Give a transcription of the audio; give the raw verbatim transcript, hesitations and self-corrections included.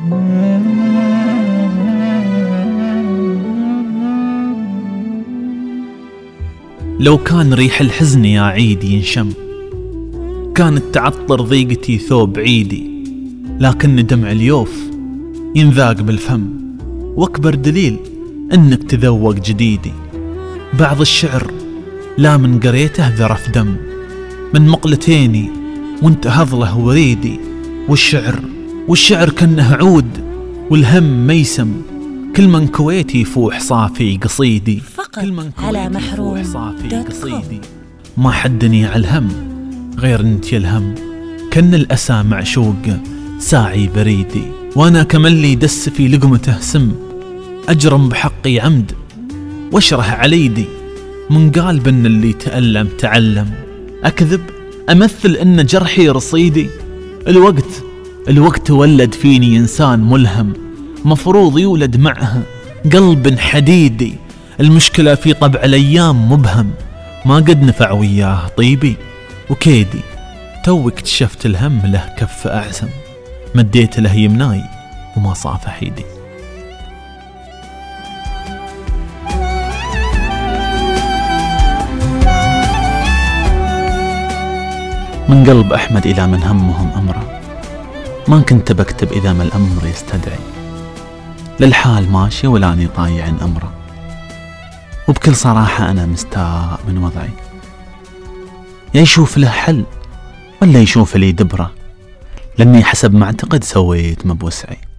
لو كان ريح الحزن يا عيدي ينشم، كانت تعطر ضيقتي ثوب عيدي، لكن دمع اليوف ينذاق بالفم، واكبر دليل انك تذوق جديدي. بعض الشعر لا من قريته ذرف دم، من مقلتيني وانت هضله وريدي. والشعر والشعر كأنه عود والهم ميسم، كل من كويتي يفوح صافي قصيدي. كل من كويتي يفوح صافي قصيدي. ما حدني على الهم غير انت يا الهم، كن الأسى معشوق ساعي بريدي. وانا كملي دس في لقمته سم، اجرم بحقي عمد واشره عليدي. من قال بان اللي تألم تعلم، اكذب امثل ان جرحي رصيدي. الوقت الوقت ولد فيني انسان ملهم، مفروض يولد معها قلب حديدي. المشكلة في طبع الايام مبهم، ما قد نفع وياه طيبي وكيدي. تو اكتشفت الهم له كف اعسم، مديت له يمناي وما صافح يدي. من قلب أحمد إلى من همهم أمره، ما كنت بكتب إذا ما الأمر يستدعي. للحال ماشي ولاني طايع أمره، وبكل صراحة أنا مستاء من وضعي. يا يشوف له حل ولا يشوف لي دبره، لأني حسب ما اعتقد سويت ما بوسعي.